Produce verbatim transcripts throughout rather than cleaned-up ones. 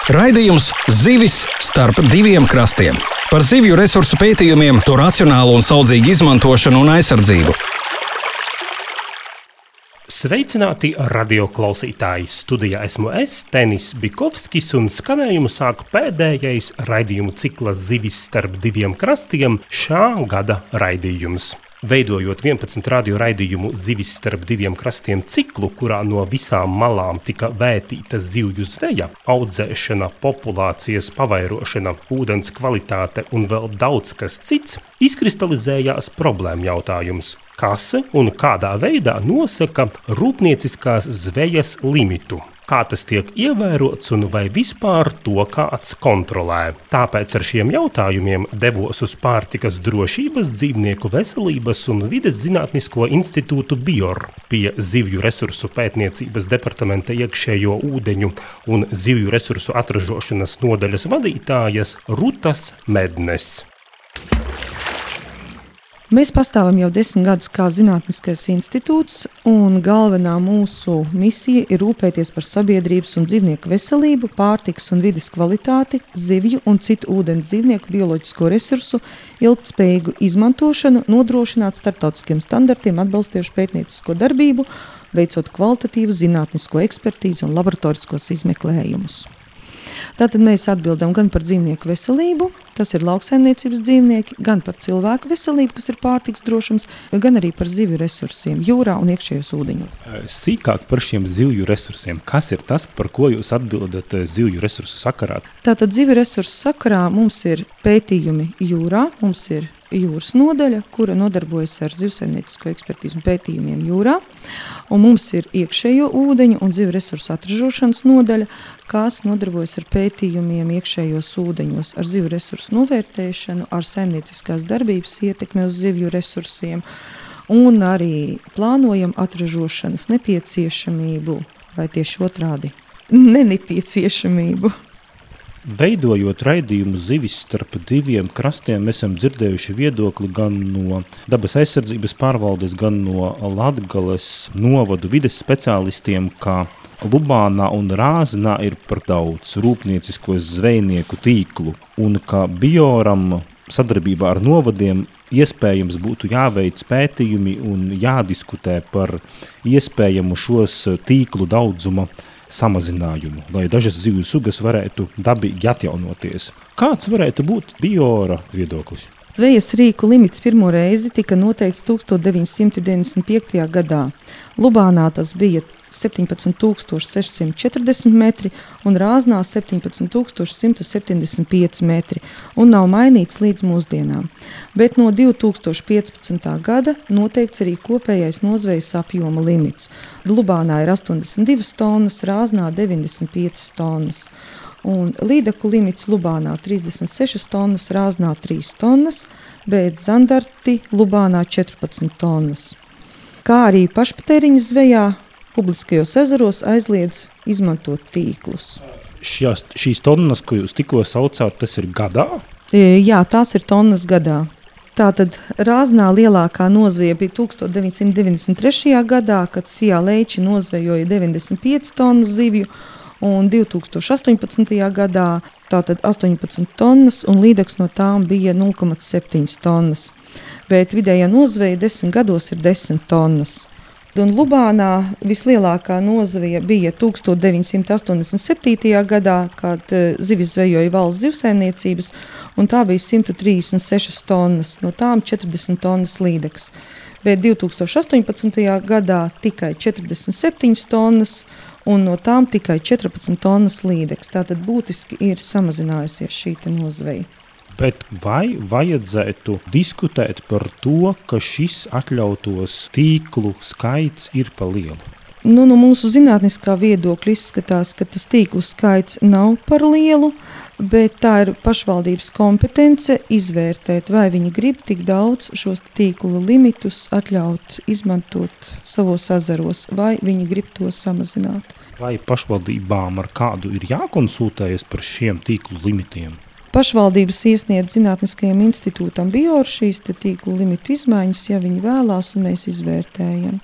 Raidījums Zivis starp diviem krastiem. Par zivju resursu pētījumiem, to racionālu un saudzīgu izmantošanu un aizsardzību. Sveicināti radioklausītāji! Studijā esmu es, Tenis Bikovskis, un skanējumu sāk pēdējais raidījumu cikla Zivis starp diviem krastiem šā gada raidījums. Veidojot vienpadsmit radio raidījumu Zivis starp diviem krastiem ciklu, kurā no visām malām tika vētīta zivju zveja, audzēšana, populācijas pavairošana, ūdens kvalitāte un vēl daudz kas cits, izkristalizējās problēma jautājums, kas un kādā veidā nosaka rūpnieciskās zvejas limitu. Kā tas tiek ievērots un vai vispār to kāds kontrolē. Tāpēc ar šiem jautājumiem devos uz Pārtikas drošības, dzīvnieku veselības un vides zinātnisko institūtu BIOR pie Zivju resursu pētniecības departamenta iekšējo ūdeņu un zivju resursu atražošanas nodaļas vadītājas Rutas Mednes. Mēs pastāvam jau desmit gadus kā zinātniskais institūts, un galvenā mūsu misija ir rūpēties par sabiedrības un dzīvnieku veselību, pārtikas un vides kvalitāti, zivju un citu ūdens dzīvnieku bioloģisko resursu, ilgtspējīgu izmantošanu, nodrošināt starptautiskiem standartiem atbalstošu pētniecisko darbību, veicot kvalitatīvu zinātnisko ekspertīzi un laboratoriskos izmeklējumus. Tātad mēs atbildam gan par dzīvnieku veselību, tas ir lauksaimniecības dzīvnieki, gan par cilvēku veselību, kas ir pārtikas drošums, gan arī par zivju resursiem jūrā un iekšējos ūdeņos. Sīkāk par šiem zivju resursiem. Kas ir tas, par ko jūs atbildat zivju resursu sakarā? Tātad zivju resursu sakarā mums ir pētījumi jūrā, mums ir jūras nodaļa, kura nodarbojas ar zivsaimniecisko ekspertīzu un pētījumiem jūrā, un mums ir iekšējo ūdeņu un zivju resursu atražošanas nodaļa, kas nodarbojas ar pētījumiem iekšējos ūdeņos, ar zivju resursu novērtēšanu, ar saimnieciskās darbības ietekmi uz zivju resursiem, un arī plānojam atražošanas nepieciešamību, vai tieši otrādi, nenepieciešamību. Veidojot raidījumu Zivis starp diviem krastiem, mēs esam dzirdējuši viedokli gan no dabas aizsardzības pārvaldes, gan no Latgales novadu vides speciālistiem, ka Lubānā un Rāznā ir par daudz rūpniecisko zvejnieku tīklu un ka BIORam sadarbībā ar novadiem iespējams būtu jāveic pētījumi un jādiskutē par iespējamu šos tīklu daudzuma samazinājumu, lai dažas zivju sugas varētu dabīgi atjaunoties. Kāds varētu būt BIORa viedoklis? Zvejas rīku limits pirmo reizi tika noteikts tūkstoš deviņi simti deviņdesmit piektajā gadā. Lubānā tas bija septiņpadsmit tūkstoši seši simti četrdesmit metri un Rāznā septiņpadsmit tūkstoši simt septiņdesmit pieci metri un nav mainīts līdz mūsdienām. Bet no divi tūkstoši piecpadsmitā gada noteikts arī kopējais nozvejas apjoma limits. Lubānā ir astoņdesmit divas tonnas, Rāznā deviņdesmit piecas tonnas. Un līdaku limits Lubānā trīsdesmit sešas tonnas, Rāznā trīs tonnas, bet zandarti Lubānā četrpadsmit tonnas. Kā arī pašpatēriņa zvejā publiskajos ezeros aizliedz izmantot tīklus. Šās, šīs tonnas, ko jūs tikko saucāt, tas ir gadā? Jā, tās ir tonnas gadā. Tātad Rāznā lielākā nozveja bija tūkstoš deviņi simti deviņdesmit trešajā gadā, kad Sijā Leiči nozvejoja deviņdesmit pieci tonnu zivju, un divi tūkstoši astoņpadsmitajā gadā tātad astoņpadsmit tonnas, un līdaks no tām bija nulle komats septiņi tonnas. Bet vidējā nozveja desmit gados ir desmit tonnas. Un Lubānā vislielākā nozveja bija tūkstoš deviņi simti astoņdesmit septītajā gadā, kad zivis zvejoja valsts zivsaimniecības, un tā bija simt trīsdesmit sešas tonnas, no tām četrdesmit tonnas līdeks. Bet divi tūkstoši astoņpadsmitajā gadā tikai četrdesmit septiņas tonnas, un no tām tikai četrpadsmit tonnas līdeks. Tātad būtiski ir samazinājusies šī nozveja. Bet vai vajadzētu diskutēt par to, ka šis atļautos tīklu skaits ir pa lielu? Nu, no mūsu zinātniskā viedokļa izskatās, ka tas tīklu skaits nav par lielu, bet tā ir pašvaldības kompetence izvērtēt, vai viņi grib tik daudz šos tīklu limitus atļaut izmantot savos ezeros, vai viņi grib to samazināt. Vai pašvaldībām ar kādu ir jākonsultējas par šiem tīklu limitiem? Pašvaldības iesniedz Zinātniskajam institūtam BIOR šīs tīklu limitu izmaiņas, ja viņi vēlās, un mēs izvērtējam.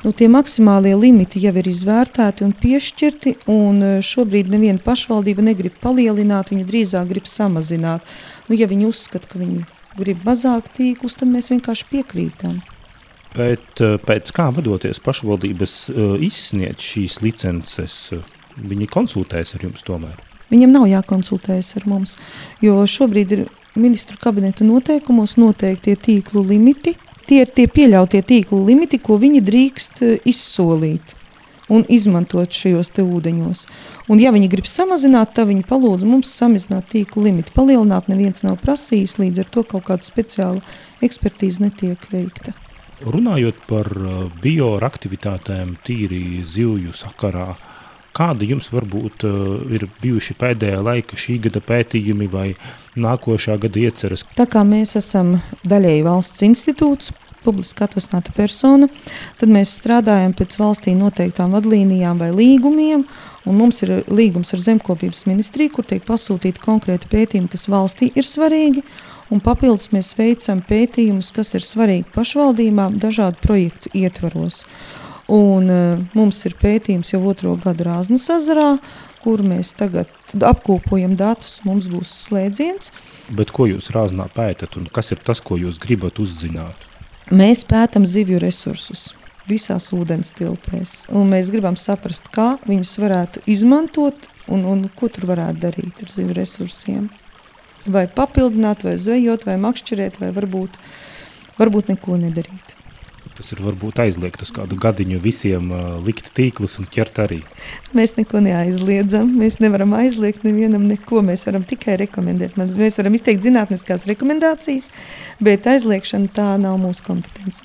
Nu, tie maksimālie limiti jau ir izvērtēti un piešķirti, un šobrīd neviena pašvaldība negrib palielināt, viņa drīzāk grib samazināt. Nu, ja viņi uzskata, ka viņi grib mazāk tīklus, tad mēs vienkārši piekrītam. Bet pēc kā vadoties pašvaldības izsniedz šīs licences, viņi konsultējas ar jums tomēr? Viņam nav jākonsultējas ar mums, jo šobrīd ir ministru kabineta noteikumos noteiktie tīklu limiti. Tie ir tie pieļautie tīklu limiti, ko viņi drīkst izsolīt un izmantot šajos te ūdeņos. Un ja viņi grib samazināt, tad viņi palūdz mums samazināt tīklu limiti. Palielināt neviens nav prasījis, līdz ar to kaut kāda speciāla ekspertīze netiek veikta. Runājot par bioaktivitātēm tīri zivju sakarā, kāda jums varbūt ir bijuši pēdējā laika šī gada pētījumi vai nākošā gada ieceras? Tā kā mēs esam daļēji valsts institūts, publiski atvesināta persona, tad mēs strādājam pēc valstī noteiktām vadlīnijām vai līgumiem, un mums ir līgums ar Zemkopības ministriju, kur tiek pasūtīti konkrēti pētījumi, kas valstī ir svarīgi, un papildus mēs veicam pētījumus, kas ir svarīgi pašvaldībām dažādu projektu ietvaros. Un uh, mums ir pētījums jau otro gadu Rāznas ezerā, kur mēs tagad apkopojam datus, mums būs slēdziens. Bet ko jūs Rāznā pētat un kas ir tas, ko jūs gribat uzzināt? Mēs pētam zivju resursus visās ūdens tilpēs, un mēs gribam saprast, kā viņus varētu izmantot un, un ko tur varētu darīt ar zivju resursiem. Vai papildināt, vai zvejot, vai makšķerēt, vai varbūt, varbūt neko nedarīt. Tas ir varbūt aizliegt uz kādu gadiņu visiem uh, likt tīklus un ķert arī. Mēs neko neaizliedzam, mēs nevaram aizliegt nevienam neko, mēs varam tikai rekomendēt. Mēs varam izteikt zinātniskās rekomendācijas, bet aizliegšana tā nav mūsu kompetence.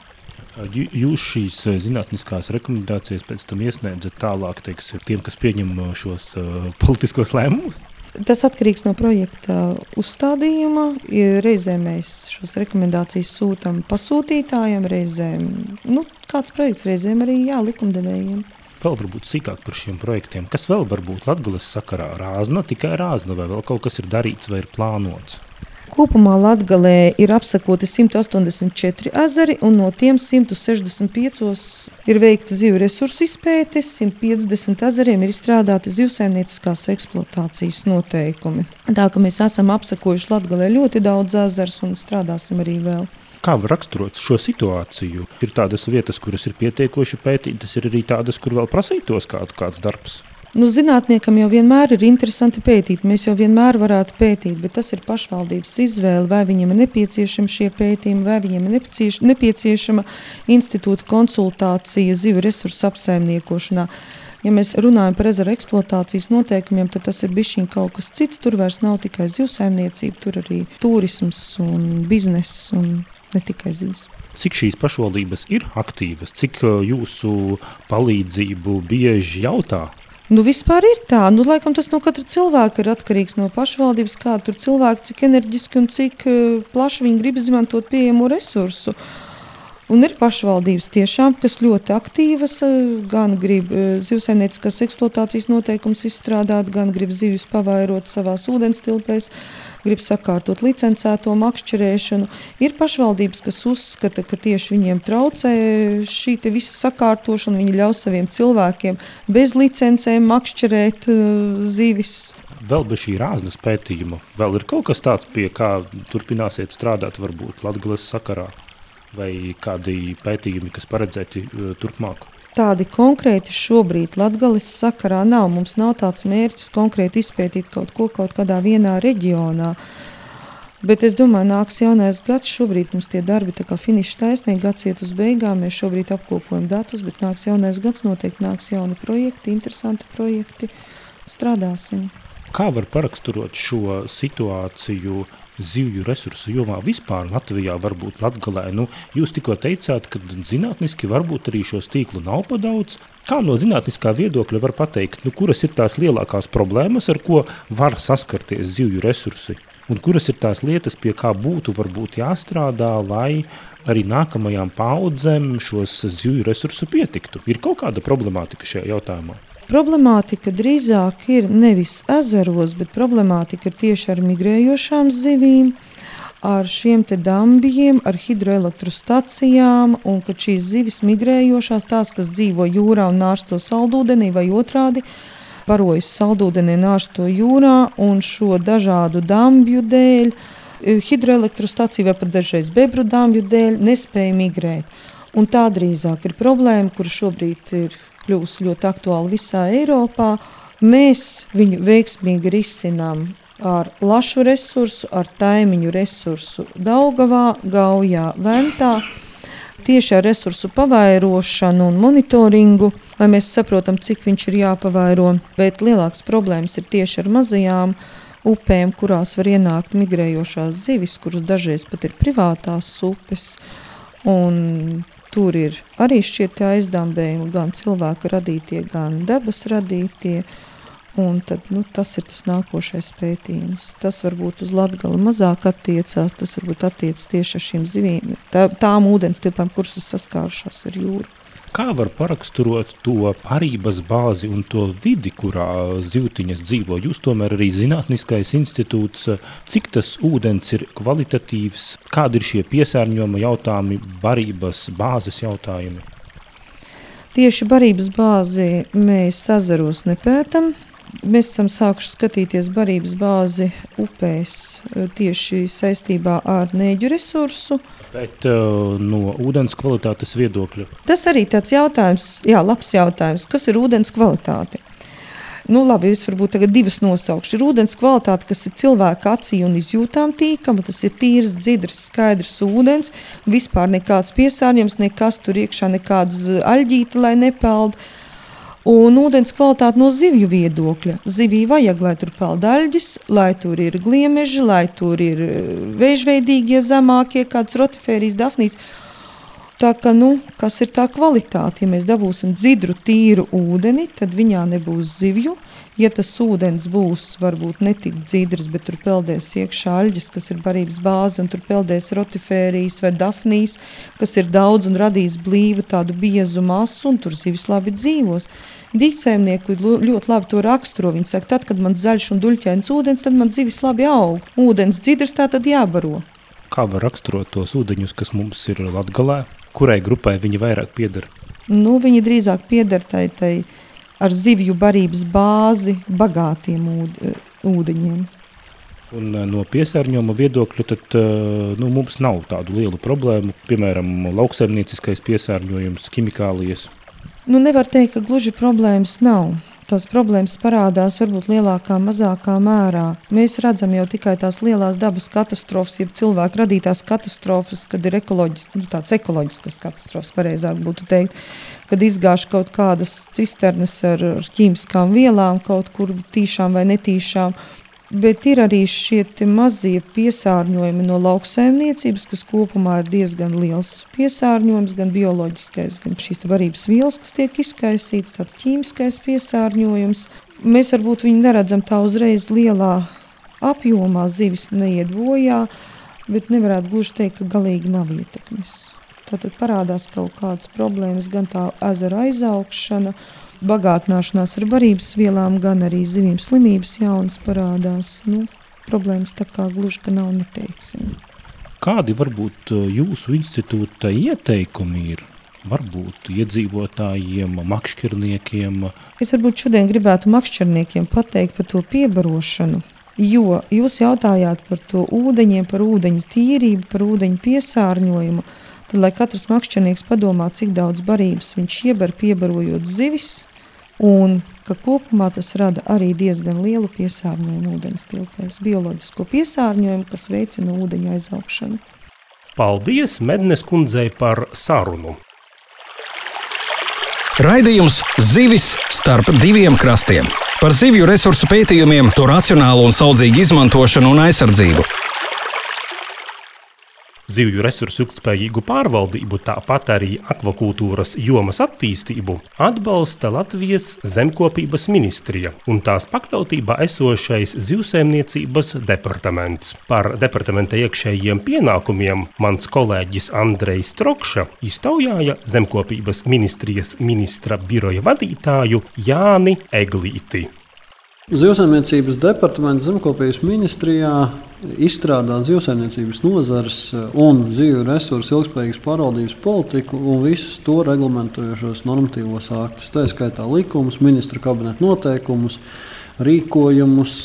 Jūs šīs zinātniskās rekomendācijas pēc tam iesniedzat tālāk, teiksim, tiem, kas pieņem šos uh, politiskos lēmumus? Tas atkarīgs no projekta uzstādījuma. Reizēm mēs šos rekomendācijas sūtam pasūtītājiem, reizēm nu, kāds projekts, reizēm arī jā, likumdevējiem. Vēl varbūt sīkāk par šiem projektiem. Kas vēl var būt Latgales sakarā? Rāzna, tikai Rāzna, vai vēl kaut kas ir darīts vai ir plānots? Kopumā Latgalē ir apsakoti simt astoņdesmit četri ezeri, un no tiem simt sešdesmit piecos ir veikta zivju resursu izpēte, simt piecdesmit ezeriem ir izstrādāti zivsaimnieciskās eksploatācijas noteikumi. Tā ka mēs esam apsakojuši Latgalē ļoti daudz ezers un strādāsim arī vēl. Kā var raksturot šo situāciju? Ir tādas vietas, kuras ir pietiekoši pētītas, ir arī tādas, kur vēl prasītos kāds, kāds darbs. Nu, zinātniekam jau vienmēr ir interesanti pētīt, mēs jau vienmēr varētu pētīt, bet tas ir pašvaldības izvēle, vai viņiem ir nepieciešami šie pētījumi, vai viņiem ir nepieciešama institūta konsultācija zivju resursu apsaimniekošanā. Ja mēs runājam par ezera eksploatācijas noteikumiem, tad tas ir bišķiņ kaut kas cits, tur vairs nav tikai zivsaimniecība, tur arī turisms un bizness un ne tikai zivs. Cik šīs pašvaldības ir aktīvas, cik jūsu palīdzību bieži jautā? Nu, vispār ir tā. Nu, laikam tas no katra cilvēka ir atkarīgs no pašvaldības, kā tur cilvēki, cik enerģiski un cik uh, plaši viņi grib izmantot pieejamo resursu. Un ir pašvaldības tiešām, kas ļoti aktīvas, uh, gan grib uh, zivsaimnieciskās eksploatācijas noteikumus izstrādāt, gan grib zivs pavairot savās ūdens tilpēs, grib sakārtot licencēto makšķerēšanu. Ir pašvaldības, kas uzskata, ka tieši viņiem traucē šī te visa sakārtošana, viņi ļaus saviem cilvēkiem bez licencēm makšķerēt uh, zivis. Vēl bez šī Rāznas pētījuma, vēl ir kaut kas tāds, pie kā turpināsiet strādāt varbūt Latgales sakarā, vai kādi pētījumi, kas paredzēti uh, turpmāk? Tādi konkrēti šobrīd Latgales sakarā nav. Mums nav tāds mērķis konkrēti izpētīt kaut ko kaut kādā vienā reģionā. Bet es domāju, nāks jaunais gads, šobrīd mums tie darbi tā kā finiša taisnīgi, gads iet uz beigām, mēs šobrīd apkopojam datus, bet nāks jaunais gads, noteikti nāks jauni projekti, interesanti projekti, strādāsim. Kā var paraksturot šo situāciju zivju resursu jomā vispār Latvijā, varbūt Latgalē? Nu, jūs tikko teicāt, ka zinātniski varbūt arī šos tīklu nav pa daudz. Kā no zinātniskā viedokļa var pateikt, nu, kuras ir tās lielākās problēmas, ar ko var saskarties zivju resursi? Un kuras ir tās lietas, pie kā būtu varbūt jāstrādā, lai arī nākamajām paudzēm šos zivju resursu pietiktu? Ir kaut kāda problemātika šajā jautājumā? Problemātika drīzāk ir nevis ezeros, bet problemātika ir tieši ar migrējošām zivīm, ar šiem te dambjiem, ar hidroelektrostacijām, un ka šīs zivis migrējošās, tās, kas dzīvo jūrā un nārsto saldūdenī vai otrādi, barojas saldūdenī nārsto jūrā, un šo dažādu dambju dēļ, hidroelektrostaciju vai pat dažreiz bebru dambju dēļ nespēja migrēt. Un tā drīzāk ir problēma, kura šobrīd ir kļūst ļoti aktuāla visā Eiropā. Mēs viņu veiksmīgi risinām ar lašu resursu, ar taimiņu resursu Daugavā, Gaujā, Ventā. Tieši ar resursu pavairošanu un monitoringu, lai mēs saprotam, cik viņš ir jāpavairo. Bet lielākas problēmas ir tieši ar mazajām upēm, kurās var ienākt migrējošās zivis, kuras dažreiz pat ir privātās upes. Un tur ir arī šķiet aizdambējumi, gan cilvēka radītie, gan dabas radītie. Un tad, nu, tas ir tas nākošais pētījums. Tas varbūt uz Latgali mazāk attiecās, tas varbūt attiec tieši ar šīm zivīm, tā, tām ūdens tilpām, kuras ir saskārušās ar jūru. Kā var paraksturot to parības bāzi un to vidi, kurā zivtiņas dzīvo? Jūs tomēr arī zinātniskais institūts, cik tas ūdens ir kvalitatīvs, kādi ir šie piesārņojuma jautājumi, barības bāzes jautājumi? Tieši barības bāzi mēs ezeros nepētam. Mēs esam sākuši skatīties barības bāzi upēs tieši saistībā ar nēģu resursu. Bet uh, no ūdens kvalitātes viedokļa? Tas arī tāds jautājums, jā, labs jautājums. Kas ir ūdens kvalitāte? Nu labi, es varbūt tagad divas nosaukšu. Ir ūdens kvalitāte, kas ir cilvēka acī un izjūtām tīkama. Tas ir tīrs, dzidrs, skaidrs ūdens. Vispār nekāds piesārņojums, nekas tur iekšā, nekāds aļģīti, lai nepeld. Un ūdens kvalitāte no zivju viedokļa. Zivī vajag, lai tur peld aļģis, lai tur ir gliemeži, lai tur ir vēžveidīgie zemākie, kāds rotifērijas, dafnijas. Tā ka, nu, kas ir tā kvalitāte? Ja mēs dabūsim dzidru, tīru ūdeni, tad viņā nebūs zivju. Ja tas ūdens būs varbūt netik dzidrs, bet tur peldēs iekšā aļģis, kas ir barības bāze, un tur peldēs rotifērijas vai dafnijas, kas ir daudz un radīs blīvu tādu biezu masu, un tur zivis labi dzīvos. Dīķsaimnieki ļoti labi to raksturo. Viņi saka, tad, kad man zaļš un duļķains ūdens, tad man zivis labi aug. Ūdens dzidrs, tā tad jābaro. Kā var raksturot tos ūdeņus, kas mums ir Latgalē? Kurai grupai viņi vairāk pieder? Nu, viņi drīzāk pieder tai, tai ar zivju barības bāzi bagātiem ūd, ūdeņiem. Un no piesārņojuma viedokļa tad nu, mums nav tādu lielu problēmu, piemēram, lauksaimnieciskais piesārņojums, ķimikālijas. Nu, nevar teikt, ka gluži problēmas nav. Tās problēmas parādās varbūt lielākā, mazākā mērā. Mēs redzam jau tikai tās lielās dabas katastrofas, jeb cilvēku radītās katastrofas, kad ir ekoloģis, nu, tāds ekoloģiskas katastrofas, pareizāk būtu teikt, kad izgāž kaut kādas cisternes ar, ar ķīmiskām vielām, kaut kur tīšām vai netīšām. Bet ir arī šie mazie piesārņojumi no lauksaimniecības, kas kopumā ir diezgan liels piesārņojums, gan bioloģiskais, gan šīs barības vielas, kas tiek izkaisīts, tāds ķīmiskais piesārņojums. Mēs varbūt viņu neredzam tā uzreiz lielā apjomā, zivis neiet bojā, bet nevarētu gluži teikt, ka galīgi nav ietekmes. Tātad parādās kaut kādas problēmas, gan tā ezera aizaugšana, bagātināšanās ar barības vielām, gan arī zivīm slimības jaunas parādās. Nu, problēmas tā kā gluži, ka nav, neteiksim. Kādi varbūt jūsu institūta ieteikumi ir? Varbūt iedzīvotājiem, makšķerniekiem? Es varbūt šodien gribētu makšķerniekiem pateikt par to piebarošanu, jo jūs jautājāt par to ūdeņiem, par ūdeņu tīrību, par ūdeņu piesārņojumu. Tad, lai katrs makšķernieks padomā, cik daudz barības viņš ieber, piebarojot zivis, un ka kopumā tas rada arī diezgan lielu piesārņojumu ūdens tilpēs, bioloģisko piesārņojumu, kas veicina ūdeņa aizaugšanu. Paldies Mednes kundzei par sarunu. Raidījums Zivis starp diviem krastiem. Par zivju resursu pētījumiem, to racionālu un saudzīgu izmantošanu un aizsardzību. Zivju resursu ilgtspējīgu pārvaldību, tāpat arī akvakultūras jomas attīstību atbalsta Latvijas zemkopības ministrija un tās pakļautībā esošais zivsaimniecības departaments. Par departamenta iekšējiem pienākumiem mans kolēģis Andrejs Trokša iztaujāja zemkopības ministrijas ministra biroja vadītāju Jāni Eglīti. Zivsaimniecības departaments Zemkopības ministrijā izstrādā zivsaimniecības nozares un zivju resursu ilgspējīgas pārvaldības politiku un visus to reglamentējošos normatīvos aktus. Tā skaitā likumus, ministra kabineta noteikumus, rīkojumus,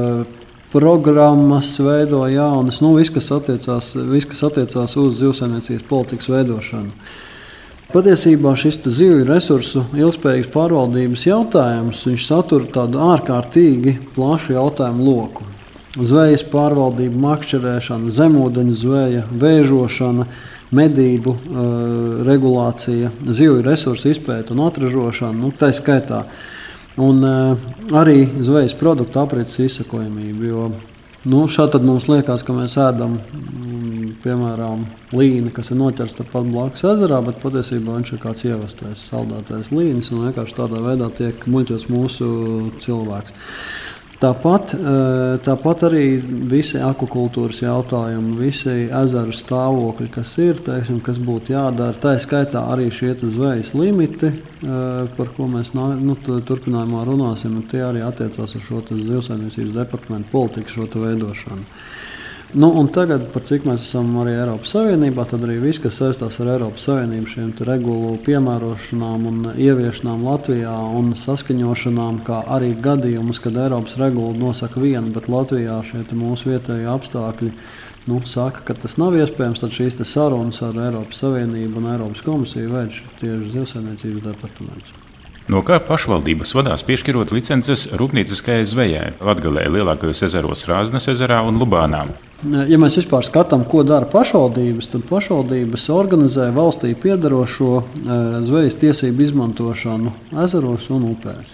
programmas, veido jaunas, nu, viss, kas attiecās, viss, kas attiecās uz zivsaimniecības politikas veidošanu. Patiesībā šis zivju resursu ilgspējīgas pārvaldības jautājums, viņš satur tādu ārkārtīgi plašu jautājumu loku. Zvejas pārvaldība, makšķerēšana, zemūdeņu zveja, vēžošana, medību uh, regulācija, zivju resursu izpēta un atražošana, nu, tā skaitā. Un uh, arī zvejas produktu aprits izsakojamība, jo nu, šādi mums liekas, ka mēs ēdam, piemēram, līni, kas ir noķerts pat blakus ezerā, bet patiesībā viņš ir kāds ievestais, saldētais līnis un vienkārši tādā veidā tiek muļķots mūsu cilvēks. Tāpat, tāpat arī visi akvakultūras jautājumi, visi ezeru stāvokļi, kas ir, teiksim, kas būtu jādara. Tā skaitā arī šie zvejas limiti, par ko mēs nu, turpinājumā runāsim, tie arī attiecās ar šo zivsaimniecības departamentu politiku, šo veidošanu. Nu, un tagad, par cik mēs esam arī Eiropas Savienībā, tad arī viss, kas saistās ar Eiropas Savienību, šiem regulu piemērošanām un ieviešanām Latvijā un saskaņošanām, kā arī gadījumus, kad Eiropas regula nosaka vienu, bet Latvijā šie mūsu vietējie apstākļi nu, saka, ka tas nav iespējams, tad šīs sarunas ar Eiropas Savienību un Eiropas komisiju veids tieši Zivsaimniecības departaments. No kā pašvaldības vadās piešķirot licences rūpnieciskajai zvejai Latgalē, lielākajos ezeros Rāznas ezerā un Lubānā? Ja mēs vispār skatām, ko dara pašvaldības, tad pašvaldības organizē valstī piederošo zvejas tiesību izmantošanu ezeros un upēs.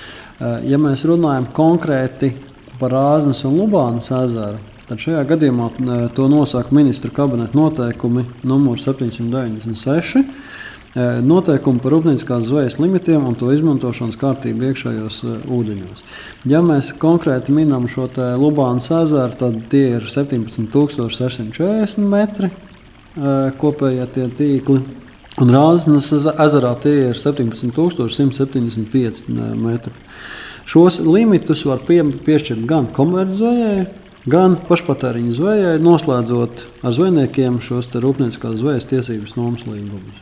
Ja mēs runājam konkrēti par Rāznas un Lubānas ezeru, tad šajā gadījumā to nosaka ministru kabineta noteikumi numur septiņsimt deviņdesmit seši. Noteikumi par rūpnieciskās zvejas limitiem un to izmantošanas kārtību iekšējos ūdeņos. Ja mēs konkrēti minam šo Lubānas ezeru, tad tie ir septiņpadsmit tūkstoši sešsimt četrdesmit metri kopējie tie tīkli. Un Rāznas ezerā tie ir septiņpadsmit tūkstoši simt septiņdesmit pieci metri. Šos limitus var pie, piešķirt gan komerczvejai, gan pašpatēriņa zvejai, noslēdzot ar zvejniekiem šos rūpnieciskās zvejas tiesības nomas līgumus.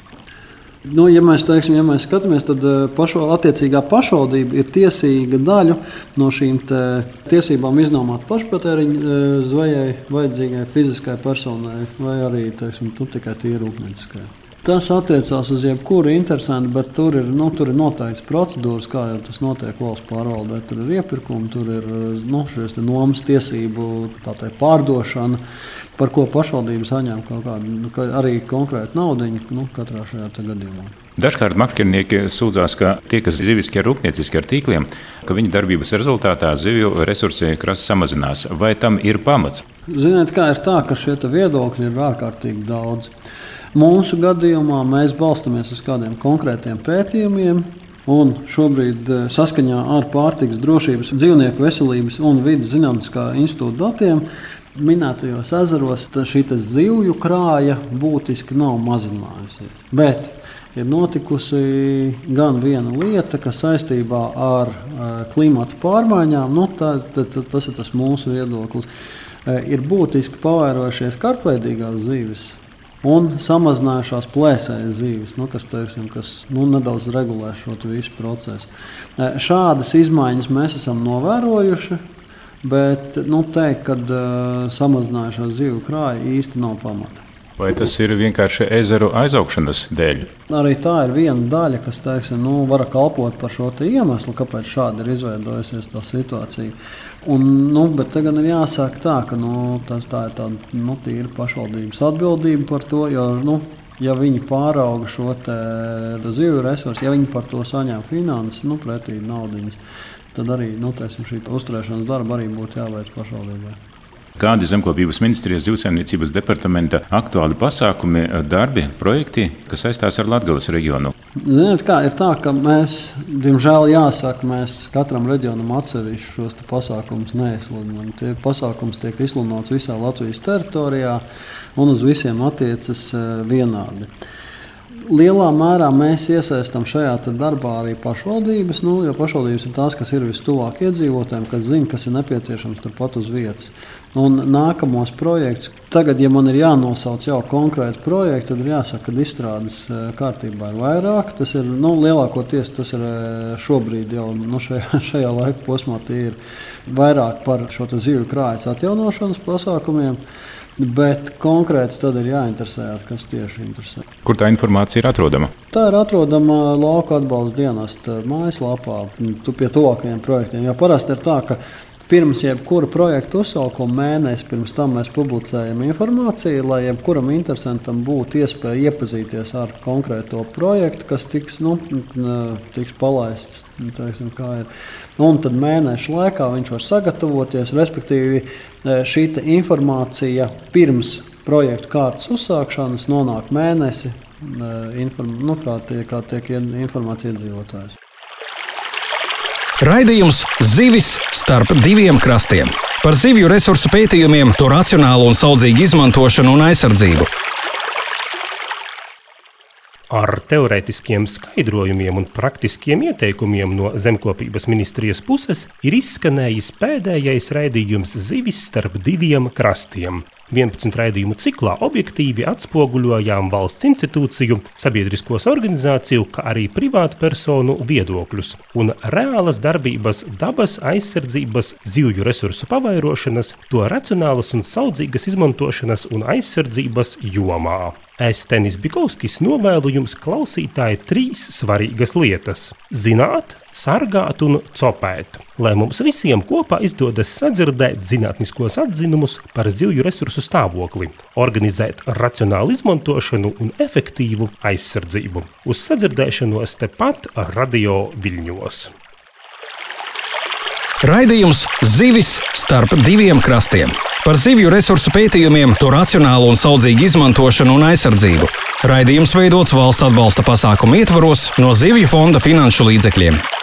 Nu, ja, mēs, teiksim, ja mēs skatāmies, tad pašo, attiecīgā pašvaldība ir tiesīga daļu no šīm tiesībām iznomāt pašpatēriņa zvejai vajadzīgai fiziskai personai vai arī teiksim, tikai tīri rūpnieciskai. Tas attiecās uz jebkuru interesantu, bet tur ir, nu, tur ir noteikts procedūras, kā jau tas notiek valsts pārvaldē. Tur ir iepirkumi, tur ir nu, šīs nomas tiesību pārdošana, par ko pašvaldība saņem kaut kādu arī konkrētu naudiņu nu, katrā šajā gadījumā. Dažkārt makšķernieki sūdzās, ka tie, kas ziviski ir rūpnieciski ar tīkliem, ka viņu darbības rezultātā zivju resursi krasta samazinās. Vai tam ir pamats? Ziniet, kā ir tā, ka šie viedokļi ir ārkārtīgi daudz. Mūsu gadījumā mēs balstamies uz kādiem konkrētiem pētījumiem, un šobrīd saskaņā ar Pārtikas drošības, dzīvnieku veselības un vides zinātniskā institūta datiem minētajos ezeros šī zivju krāja būtiski nav mazinājusies. Bet ir notikusi gan viena lieta, kas saistībā ar klimata pārmaiņām, nu, tā, tā, tā, tas ir tas mūsu viedoklis, ir būtiski pavairojušies karpveidīgās zivis un samazinājušās plēsējas zīves, nu, kas, teiksim, kas nu, nedaudz regulē šo visu procesu. Šādas izmaiņas mēs esam novērojuši, bet nu, teikt, ka uh, samazinājušās zivju krāja īsti nav pamata. Vai tas ir vienkārši ezeru aizaugšanas dēļ? Arī tā ir viena daļa, kas teiksim, nu, var kalpot par šo iemeslu, kāpēc šādi ir izveidojusies tā situācija. Un, nu, bet tagad ir jāsaka tā, ka nu, tas, tā ir tāda nu, tīra pašvaldības atbildība par to, jo, nu, ja viņi pārauga šo zivju resursu, ja viņi par to saņem finanses, nu, pretī naudiņas, tad arī nu, teisim, šī uzturēšanas darba arī būtu jāveic pašvaldībai. Kādi Zemkopības ministrijas zivsaimniecības departamenta aktuāli pasākumi, darbi, projekti, kas saistās ar Latgales reģionu? Ziniet, kā ir tā, ka mēs, diemžēl jāsaka, mēs katram reģionam atsevišķi šos pasākumus neizsludinām. Tie pasākums tiek izsludināts visā Latvijas teritorijā un uz visiem attiecas vienādi. Lielā mērā mēs iesaistām šajā darbā arī pašvaldības, nu, jo pašvaldības ir tās, kas ir vistuvāk iedzīvotājiem, kas zina, kas ir nepieciešams turpat uz vietas. Un nākamos projektus, tagad, ja man ir jānosauc jau konkrēti projekti, tad ir jāsaka, ka izstrādes kārtībā ir vairāk. Tas ir, nu, lielākoties tas ir šobrīd jau nu, šajā, šajā laika posmā tie ir vairāk par šo zivju krājas atjaunošanas pasākumiem. Bet konkrēti tad ir jāinteresējas, kas tieši interesē. Kur tā informācija ir atrodama? Tā ir atrodama Lauku atbalsta dienesta mājaslapā pie tuvākajiem projektiem. Jo parasti ir tā, ka pirms jebkura projekta uzsaukuma mēnesi pirms tam mēs publicējam informāciju, lai jebkuram interesantam būtu iespēja iepazīties ar konkrēto projektu, kas tiks, nu, tiks palaists. Teiksim, kā ir. Un tad mēnešu laikā viņš var sagatavoties, respektīvi šī informācija pirms projektu kārtas uzsākšanas nonāk mēnesi, inform, nu, kā tiek, kā tiek informācija iedzīvotājs. Raidījums Zivis starp diviem krastiem. Par zivju resursu pētījumiem, to racionālu un saudzīgu izmantošanu un aizsardzību. Ar teorētiskiem skaidrojumiem un praktiskiem ieteikumiem no Zemkopības ministrijas puses ir izskanējis pēdējais raidījums Zivis starp diviem krastiem. vienpadsmit raidījumu ciklā objektīvi atspoguļojām valsts institūciju, sabiedriskos organizāciju, kā arī privātpersonu viedokļus un reālas darbības dabas aizsardzības, zivju resursu pavairošanas, to racionālas un saudzīgas izmantošanas un aizsardzības jomā. Es, Tenis Bikovskis, novēlu jums klausītāji trīs svarīgas lietas – zināt, sargāt un copēt, lai mums visiem kopā izdodas sadzirdēt zinātniskos atzinumus par zivju resursu stāvokli, organizēt racionālu izmantošanu un efektīvu aizsardzību. Uz sadzirdēšanos tepat Radio Viļņos. Raidījums Zivis starp diviem krastiem. Par zivju resursu pētījumiem, to racionālu un saudzīgu izmantošanu un aizsardzību. Raidījums veidots valsts atbalsta pasākumu ietvaros no Zivju fonda finanšu līdzekļiem.